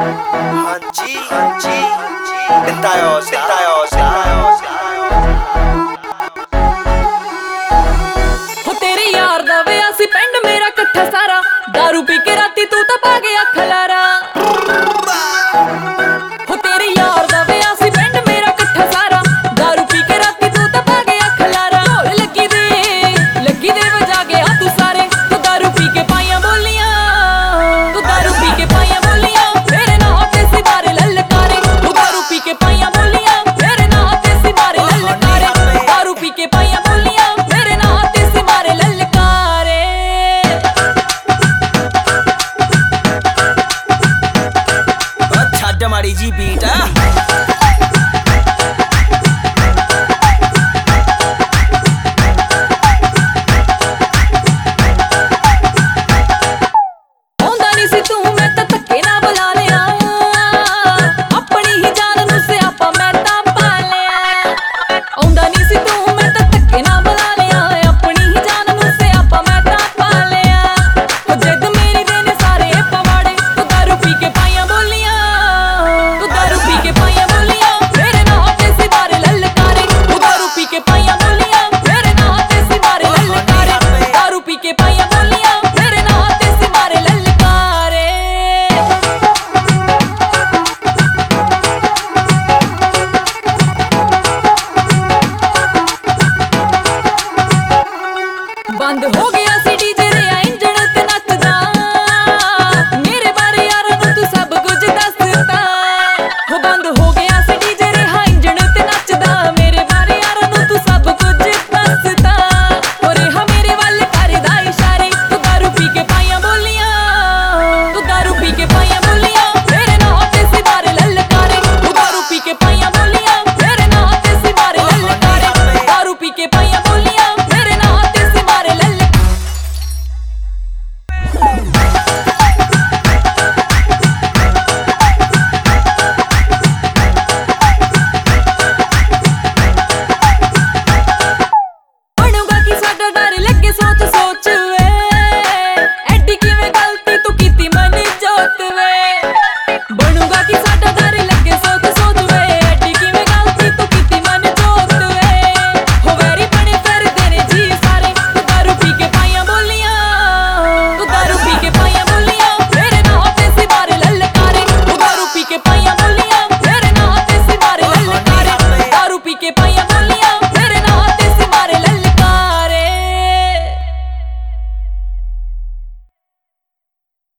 Hanji, Hanji, Itayosa. हो तेरे यार दा वे असी पिंड मेरा कट्ठा सारा दारू पी के राती तू तो पा गया खलारा। हो तेरे यार दा वे असी पिंड मेरा कट्ठा सारा दारू पी के राती तू तो पा गया खलारा। ढोल लगी दे वजा गया तू सारे तू दारू पी के पाइया बोलियां तू दारू पी के पाइया बोलियां मेरे ना होते सी बारे ललकारे तू दारू पी के पाइया बोलियां मेरे ना होते सी बारे ललकारे दारू पी के पाइया बोलियां मेरे ना होते सी बारे ललकारे। छाड़ मारी जी बीट